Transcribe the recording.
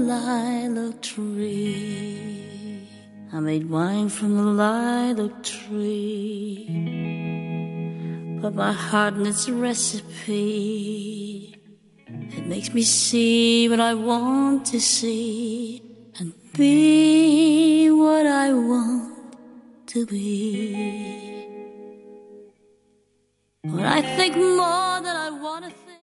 lilac tree. I made wine from the lilac tree. But my heart needs a recipe. It makes me see what I want to see and be what I want to be. When I think more than I want to think,